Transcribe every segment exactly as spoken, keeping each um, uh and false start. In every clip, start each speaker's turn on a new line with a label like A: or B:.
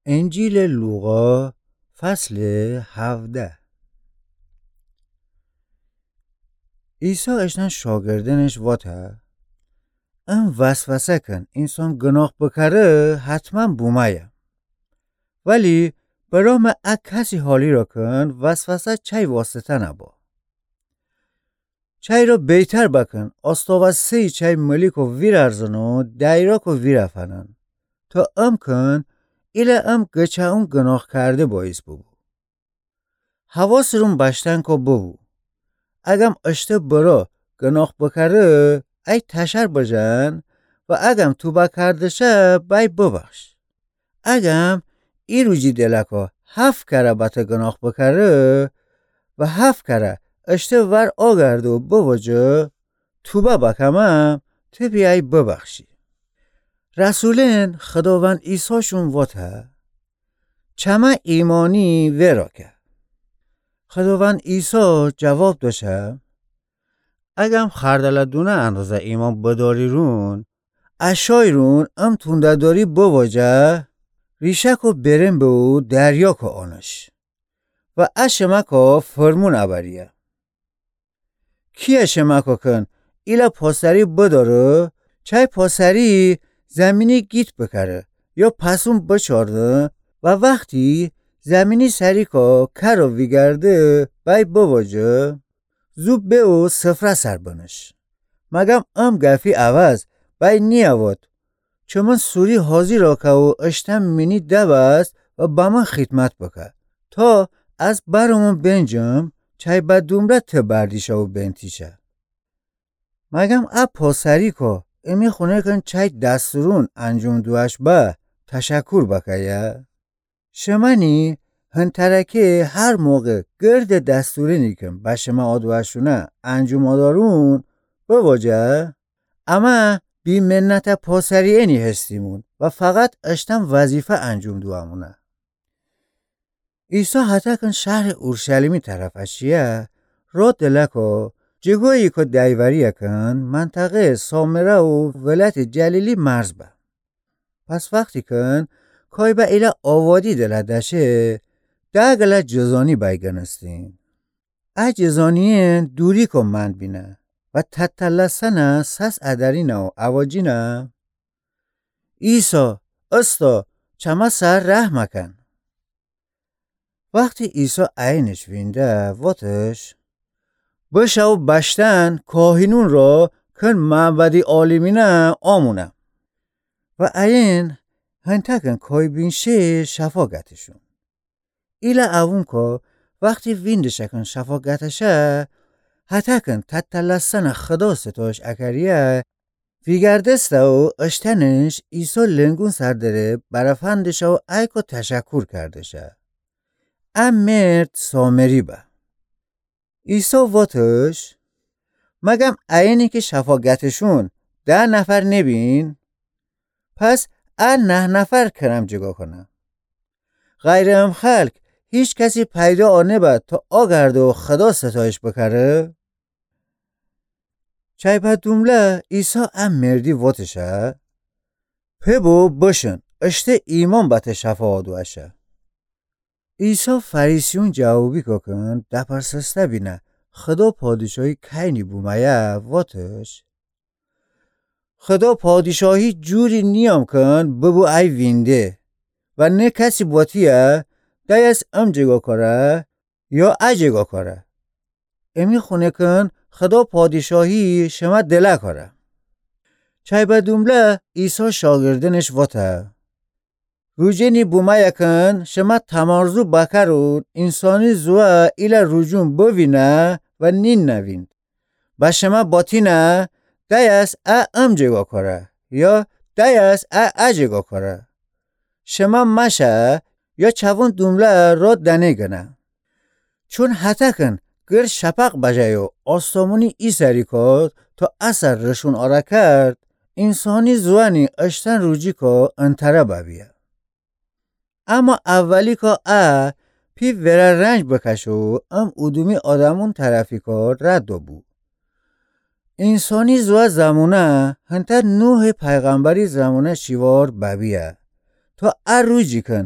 A: انجیل لوقا فصل هفده. عیسی اشتن شاگردنش واته ام وسوسه کن انسان گناه بکره حتما بومایه، ولی برام اک کسی حالی را کن وسوسه چای واسطه نبا. چای را بیتر بکن استاوا سی چای ملیک و ویر ارزن و دایراک و ویر افنن تا ام کن ایله ام گچه اون گناه کرده باعث ببو. حواس روم بشتن که ببو. اگم اشته برا گناه بکره ای تشر بجن و اگم توبه کرده شه بای ببخش. اگم ای روجی دلکا هفت کره بطه گناه بکره و هفت کره اشته ور آگرد و بوجه توبه بکمم تو بیای ببخشی. رسولین خداوند عیسی شون واته چما ایمانی ورا که. خداوند عیسی جواب داشه اگم خردلدونه اندازه ایمان بداری رون اشای رون ام تونده داری بواجه ریشک و برم به او دریا که آنش و اشمکا فرمون ابریه. کی اشمکا کن ایلا پاسری بداره چای پاسری زمینی گیت بکره یا پسون بچارده و وقتی زمینی سریکا کرا ویگرده بای بواجه زوب به او سفره سر بنش. مگم ام گفی عوض بای نی اواد چون من سوری حاضی را که و اشتم منی دوست و با من خدمت بکر تا از برامون بنجم چای با دومره تبردیشه و بنتیشه. مگم اب پاسری که امی خونه کن چای دستورون انجام دوش با تشکر بکیه. شمانی هنترکه هر موقع گرد دستوری نیکم با شما آدوشونه انجام آدارون بواجه اما بی منت پاسری اینی هستیمون و فقط اشتم وظیفه انجام دوامونه. عیسی حتی کن شهر اورشلیمی طرف اشیه را دلکو جگویی که دیوریه کن منطقه سامره و ولایت جلیلی مرز با. پس وقتی کن کای با ایلا آوادی دلدشه ده گله جزانی بایگنستین. ای جزانیین دوری کن من بینه و تتلسنه سس ادرینه و اواجینه ایسا استا چما سر رحمه کن. وقتی عیسی عینش وینده واتش بشو بشتن کاهینون را کن معبدی عالمینه آمونه و عین هنتکن کای بینشه شفاگتشون. ایلا اون که وقتی ویندشکن شفاگتشه حتکن تتلسن خدا ستاش اکریه ویگردسته و اشتنش عیسی لنگون سردره برفندشه و ایکو تشکر کردشه. ام مرد سامری با. عیسی واتش مگم اینی که شفاگتشون ده نفر نبین پس ال نه نفر کرم جگا کنم. غیر ام خلق هیچ کسی پیدا آنه بد تا آگرده و خدا ستایش بکره. چای با دومله عیسی ام مردی واتشه پبو بشن اشته ایمان بات شفا آدوشه. عیسی فریسیون جوابی که کن دپرسسته بینه خدا پادشاهی کینی بومایه واتش خدا پادشاهی جوری نیام کن ببو ای وینده و نه کسی باتیه دایست ام جگا کاره یا ای جگا کاره. امی خونه کن خدا پادشاهی شما دله کاره. چای با دومله عیسی شاگردنش واته روجینی بومه یکن شما تمارزو بکرون انسانی زوه ایلا روجون بوینه و نین نویند با شما باتینه دایست ا ام جگا کاره یا دایست ا ا جگا کاره. شما مشه یا چوان دومله را دنه گنه چون حتی کن گر شپق بجای و آستامونی ای سری کد تا اثر رشون آره کرد انسانی زوانی اشتن روجی که انتره ببیه. اما اولی که ا پی وره رنج بکشو ام ادومی آدمون طرفی که رد بو. انسانی زوا زمونه هنتر نوح پیغمبری زمونه شیوار ببیه تا ار روجی کن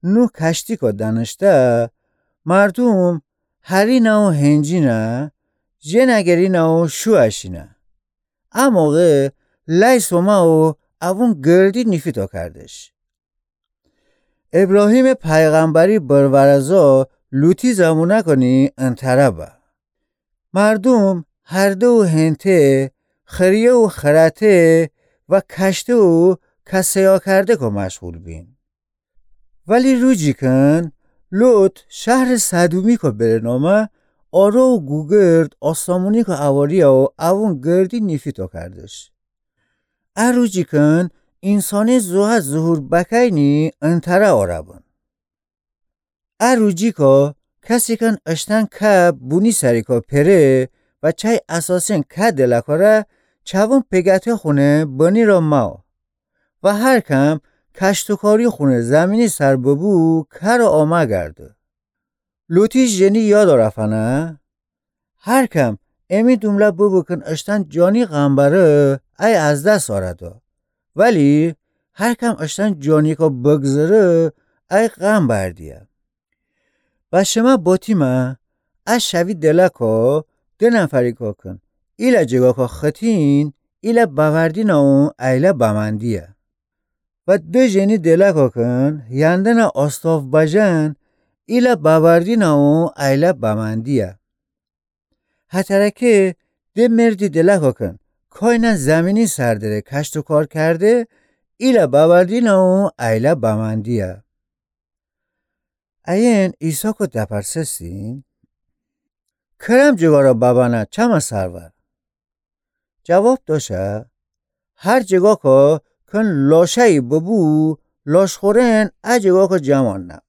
A: نو کشتی که دانشته مردم هری نو هنجی نه جنگری نو شو اشینه. اما موقع لیس و ما و اون گردی نیفیتا کردش. ابراهیم پیغمبری برورزا لوتی زمونه کنی انتره با. مردم هر دو هنته خریه و خرته و کشته و کسیا کرده که مشغول بین. ولی روجی کن لوت شهر صدومی که بره نامه آرا و گوگرد آسامونی که اواری و اون گردی نیفیتا کردش. اروجی کن انسانی زوها ظهور بکینی انتره آرابن. اروجی که کسی کن اشتن که بونی سری که پره و چای اساسین که دلکاره چون پگته خونه بانی را ما و هر کم کشتکاری خونه زمینی سر ببو که را آمه گرده. لوتیش جنی یاد رفنه هر کم امی دومله ببو کن اشتن جانی غنبره ای از دست آرده ولی هر کم اشتن جانی که بگذره ای غم بردیه. و شما باتیمه از شوی دلکو ده نفری که کن ایلا جگا که خطین ایلا باوردین و ایلا بمندیه. و دو جنی دلکو کن یندن آستاف بجن ایلا باوردین و ایلا بمندیه. حترکه ده مردی دلکو کن کاین زمینی سردره کشت و کار کرده ایلا باوردین و ایلا بمندیه. این ایسا که دپرسستین کرم جگا را ببانه چما سرور؟ جواب داشه هر جگا که کن لاشهی ببو لاش خورن ا جگا که جمان نه.